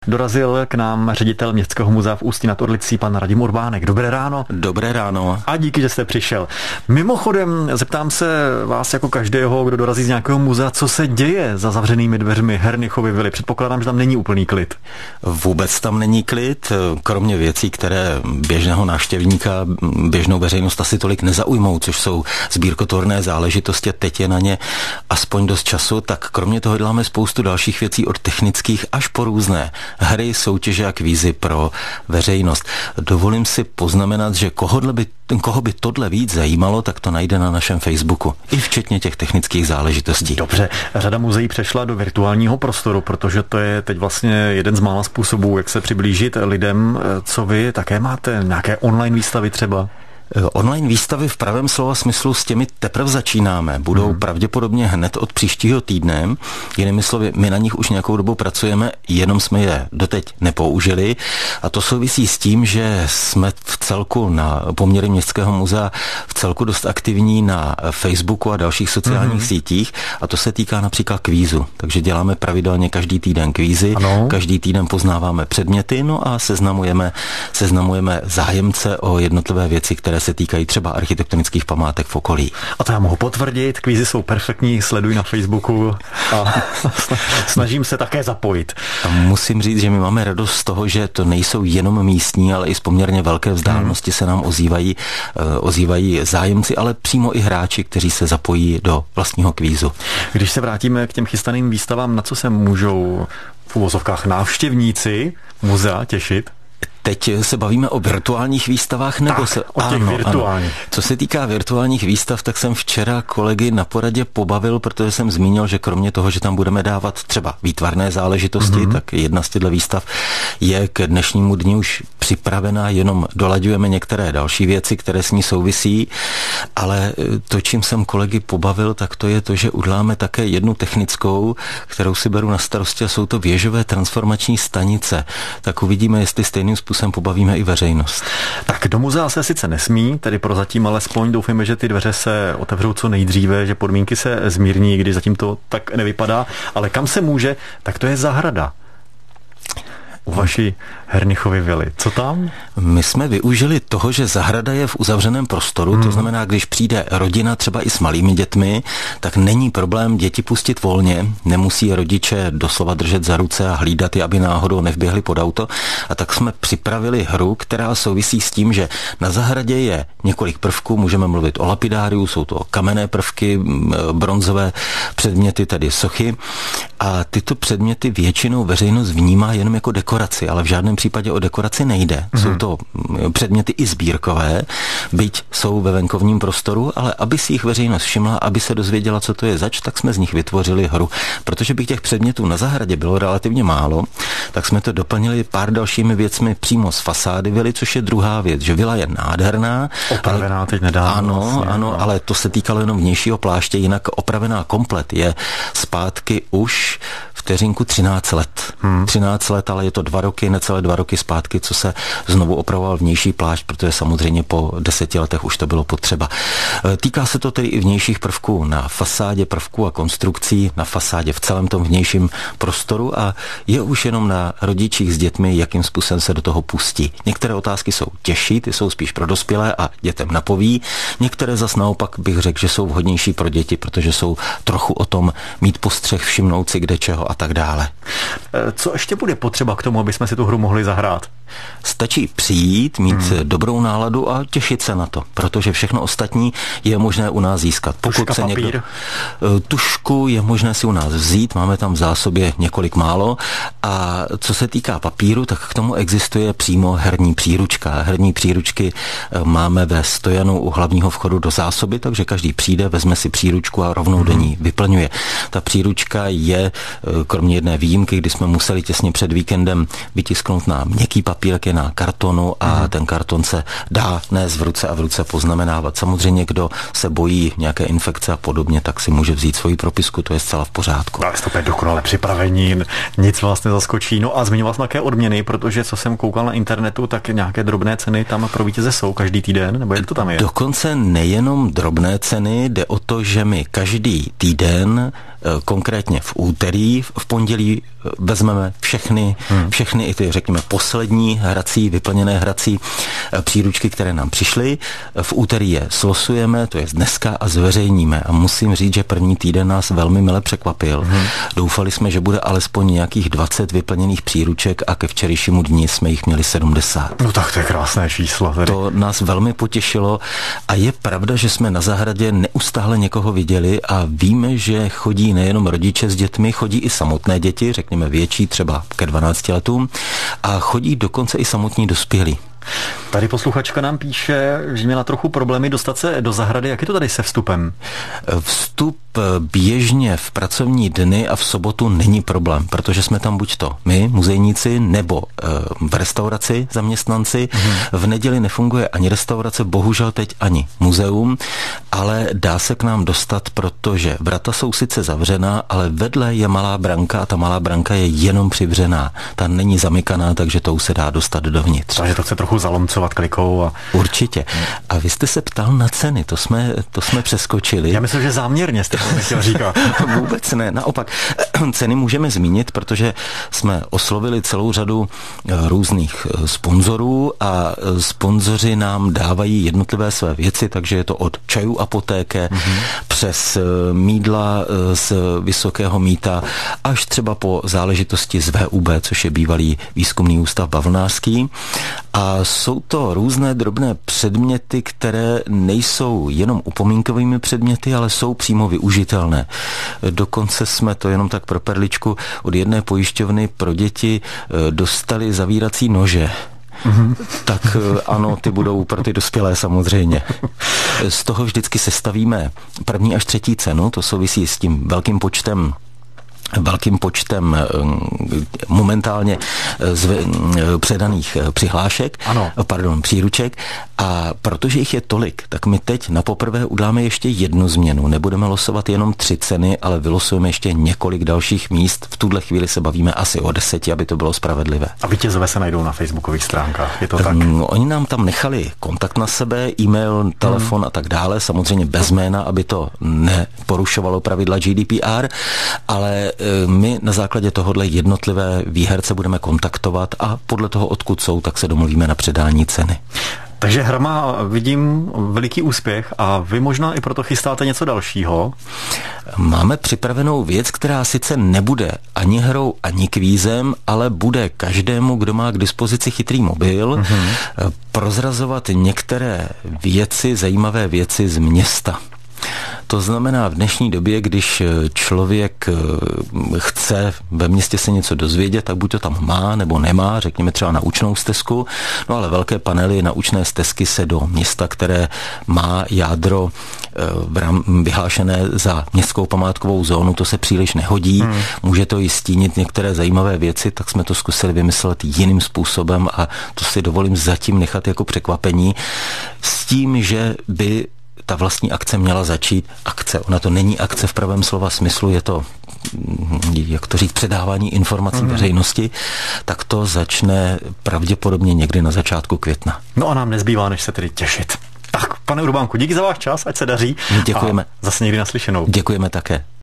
Dorazil k nám ředitel Městského muzea v Ústí nad Orlicí, pan Radim Urbánek. Dobré ráno. Dobré ráno. A díky, že jste přišel. Mimochodem, zeptám se vás jako každého, kdo dorazí z nějakého muzea, co se děje za zavřenými dveřmi Hernichovy vily. Předpokládám, že tam není úplný klid. Vůbec tam není klid, kromě věcí, které běžného návštěvníka, běžnou veřejnost asi tolik nezaujmou, což jsou sbírkotvorné záležitosti, teď je na ně aspoň dost času, tak kromě toho děláme spoustu dalších věcí od technických až po různé hry, soutěže a kvízy pro veřejnost. Dovolím si poznamenat, že koho by tohle víc zajímalo, tak to najde na našem Facebooku, i včetně těch technických záležitostí. Dobře, řada muzeí přešla do virtuálního prostoru, protože to je teď vlastně jeden z mála způsobů, jak se přiblížit lidem. Co vy také máte? Nějaké online výstavy třeba? Online výstavy v pravém slova smyslu s těmi teprve začínáme. Budou pravděpodobně hned od příštího týdne. Jinými slovy, my na nich už nějakou dobu pracujeme, jenom jsme je doteď nepoužili. A to souvisí s tím, že jsme v celku na poměry Městského muzea v celku dost aktivní na Facebooku a dalších sociálních sítích. A to se týká například kvízu. Takže děláme pravidelně každý týden kvízy. Ano. Každý týden poznáváme předměty, no a seznamujeme zájemce o jednotlivé věci, které se týkají třeba architektonických památek v okolí. A to já mohu potvrdit, kvízy jsou perfektní, sleduji na Facebooku a snažím se také zapojit. A musím říct, že my máme radost z toho, že to nejsou jenom místní, ale i z poměrně velké vzdálenosti se nám ozývají zájemci, ale přímo i hráči, kteří se zapojí do vlastního kvízu. Když se vrátíme k těm chystaným výstavám, na co se můžou v uvozovkách návštěvníci muzea těšit? Teď se bavíme o virtuálních výstavách, nebo o těch virtuálních. Ano. Co se týká virtuálních výstav, tak jsem včera kolegy na poradě pobavil, protože jsem zmínil, že kromě toho, že tam budeme dávat třeba výtvarné záležitosti, tak jedna z těchto výstav je k dnešnímu dni už připravená, jenom dolaďujeme některé další věci, které s ní souvisí, ale to, čím jsem kolegy pobavil, tak to je to, že uděláme také jednu technickou, kterou si beru na starosti, a jsou to věžové transformační stanice. Tak uvidíme, jestli stejným způsobem pobavíme i veřejnost. Tak do muzea se sice nesmí, tedy prozatím alespoň doufujeme, že ty dveře se otevřou co nejdříve, že podmínky se zmírní, když zatím to tak nevypadá, ale kam se může, tak to je zahrada. U vaší Hernichovy vily. Co tam? My jsme využili toho, že zahrada je v uzavřeném prostoru, to znamená, když přijde rodina třeba i s malými dětmi, tak není problém děti pustit volně, nemusí rodiče doslova držet za ruce a hlídat je, aby náhodou nevběhli pod auto. A tak jsme připravili hru, která souvisí s tím, že na zahradě je několik prvků, můžeme mluvit o lapidáriu, jsou to kamenné prvky, bronzové předměty, tedy sochy. A tyto předměty většinou veřejnost vnímá jenom jako dekoraci, ale v žádném případě o dekoraci nejde. Jsou to předměty i sbírkové, byť jsou ve venkovním prostoru, ale aby si jich veřejnost všimla, aby se dozvěděla, co to je zač, tak jsme z nich vytvořili hru. Protože by těch předmětů na zahradě bylo relativně málo, tak jsme to doplnili pár dalšími věcmi přímo z fasády vily, což je druhá věc, že vila je nádherná. Opravená teď nedávno. Ano, ale to se týkalo jenom vnějšího pláště, jinak opravená komplet je zpátky už vteřinku 13 let. 13 let, ale je to 2 roky, necelé 2 roky zpátky, co se znovu opravoval vnější plášť, protože samozřejmě po 10 letech už to bylo potřeba. Týká se to tedy i vnějších prvků na fasádě, prvků a konstrukcí na fasádě v celém tom vnějším prostoru a je už jenom na rodičích s dětmi, jakým způsobem se do toho pustí. Některé otázky jsou těžší, ty jsou spíš pro dospělé a dětem napoví. Některé zas naopak bych řekl, že jsou vhodnější pro děti, protože jsou trochu o tom mít postřeh, všimnout si kde čeho a tak dále. Co ještě bude potřeba k tomu, aby jsme si tu hru mohli zahrát? Stačí přijít, mít dobrou náladu a těšit se na to, protože všechno ostatní je možné u nás získat. Tuška, papír? Tušku je možné si u nás vzít, máme tam v zásobě několik málo a co se týká papíru, tak k tomu existuje přímo herní příručka. Herní příručky máme ve stojanu u hlavního vchodu do zásoby, takže každý přijde, vezme si příručku a rovnou do ní vyplňuje. Ta příručka je, kromě jedné výjimky, kdy jsme museli těsně před víkendem vytisknout na měkký papírek, je na kartonu a ten karton se dá nést v ruce a v ruce poznamenávat. Samozřejmě, kdo se bojí nějaké infekce a podobně, tak si může vzít svoji propisku, to je zcela v pořádku. Ale jste dokonale připravení, nic vás nezaskočí. No a zmiňoval jsem také odměny, protože co jsem koukal na internetu, tak nějaké drobné ceny tam pro vítěze jsou každý týden, nebo jak to tam je? Dokonce nejenom drobné ceny, jde o to, že my každý týden, konkrétně v úterý, v pondělí vezmeme všechny i ty, řekněme, poslední vyplněné hrací příručky, které nám přišly. V úterý je slosujeme, to je dneska, a zveřejníme. A musím říct, že první týden nás velmi mile překvapil. Doufali jsme, že bude alespoň nějakých 20 vyplněných příruček a ke včerejšímu dni jsme jich měli 70. No tak to je krásné číslo. Tedy. To nás velmi potěšilo a je pravda, že jsme na zahradě neustále někoho viděli a víme, že chodí nejenom rodiče s dětmi, chodí i samotné děti, řekněme větší, třeba ke 12 letům, a chodí dokonce i samotní dospělí. Tady posluchačka nám píše, že měla trochu problémy dostat se do zahrady. Jak je to tady se vstupem? Vstup běžně v pracovní dny a v sobotu není problém, protože jsme tam buď to my, muzejníci, nebo v restauraci zaměstnanci. V neděli nefunguje ani restaurace, bohužel teď ani muzeum, ale dá se k nám dostat, protože vrata jsou sice zavřená, ale vedle je malá branka a ta malá branka je jenom přivřená. Ta není zamykaná, takže tou se dá dostat dovnitř. Takže to chce trochu zalomcovat klikou. Určitě. A vy jste se ptal na ceny, to jsme přeskočili. Já myslím, že záměrně jste to chtěl říkat. Vůbec ne, naopak. Ceny můžeme zmínit, protože jsme oslovili celou řadu různých sponzorů a sponzoři nám dávají jednotlivé své věci, takže je to od čajů Apotéke přes mídla z Vysokého Mýta až třeba po záležitosti z VUB, což je bývalý výzkumný ústav bavlnářský. A jsou to různé drobné předměty, které nejsou jenom upomínkovými předměty, ale jsou přímo využitelné. Dokonce jsme to jenom tak pro perličku od jedné pojišťovny pro děti dostali zavírací nože. Tak ano, ty budou pro ty dospělé samozřejmě. Z toho vždycky sestavíme první až třetí cenu, to souvisí s tím velkým počtem momentálně předaných příruček. A protože jich je tolik, tak my teď na poprvé uděláme ještě jednu změnu. Nebudeme losovat jenom 3 ceny, ale vylosujeme ještě několik dalších míst. V tuhle chvíli se bavíme asi o 10, aby to bylo spravedlivé. A vítězové se najdou na facebookových stránkách, je to tak? Oni nám tam nechali kontakt na sebe, e-mail, telefon a tak dále, samozřejmě bez jména, aby to neporušovalo pravidla GDPR, ale my na základě tohohle jednotlivé výherce budeme kontaktovat a podle toho, odkud jsou, tak se domluvíme na předání ceny. Takže hra má, vidím, veliký úspěch a vy možná i proto chystáte něco dalšího. Máme připravenou věc, která sice nebude ani hrou, ani kvízem, ale bude každému, kdo má k dispozici chytrý mobil, prozrazovat některé věci, zajímavé věci z města. To znamená, v dnešní době, když člověk chce ve městě se něco dozvědět, tak buď to tam má nebo nemá, řekněme třeba naučnou stezku, no ale velké panely naučné stezky se do města, které má jádro vyhlášené za městskou památkovou zónu, to se příliš nehodí. Může to i stínit některé zajímavé věci, tak jsme to zkusili vymyslet jiným způsobem a to si dovolím zatím nechat jako překvapení s tím, že by ta vlastní akce měla začít. Ona to není akce v pravém slova smyslu, je to, jak to říct, předávání informací veřejnosti, tak to začne pravděpodobně někdy na začátku května. No a nám nezbývá, než se tedy těšit. Tak, pane Urbánku, díky za váš čas, ať se daří. Děkujeme. A zase někdy naslyšenou. Děkujeme také.